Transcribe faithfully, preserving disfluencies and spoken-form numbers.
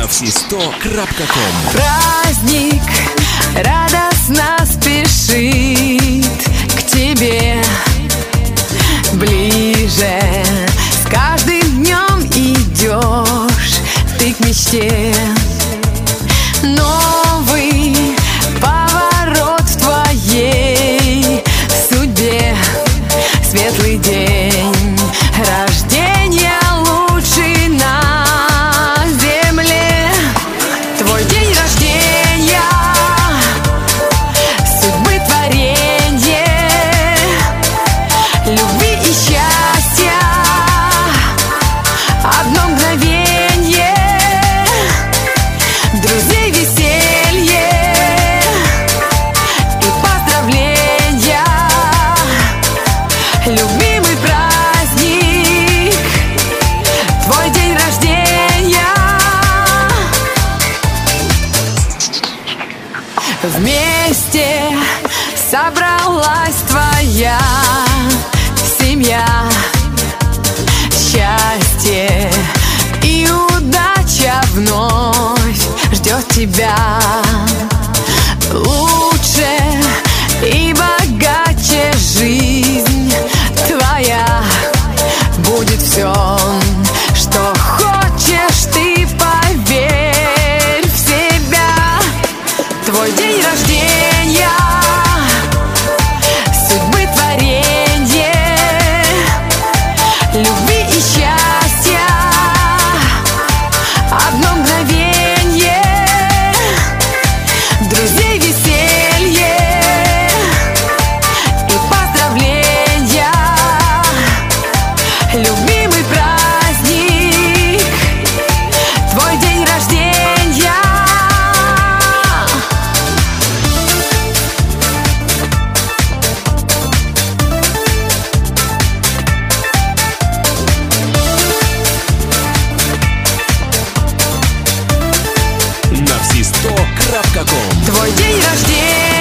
на все сто точка ком. Праздник радостно спешит к тебе ближе. С каждым днем идешь ты к мечте. Новый поворот в твоей судьбе. Светлый день рождения лучший на земле. Твой день рождения, судьбы творенье, любви и счастья, одно мгновенье, друзей веселье и поздравления. Любимый праздник, твой день рождения. Вместе собралась твоя семья. Счастье и удача вновь ждет тебя. Лучше и богаче жизнь твоя будет все, что хочешь ты, поверь в себя. Твой день рождения, судьбы творенье, любви и счастья, одно мгновенье, друзей веселье и поздравления. Любимый праздник, твой день рождения. На все сто точка ком. Твой день рождения.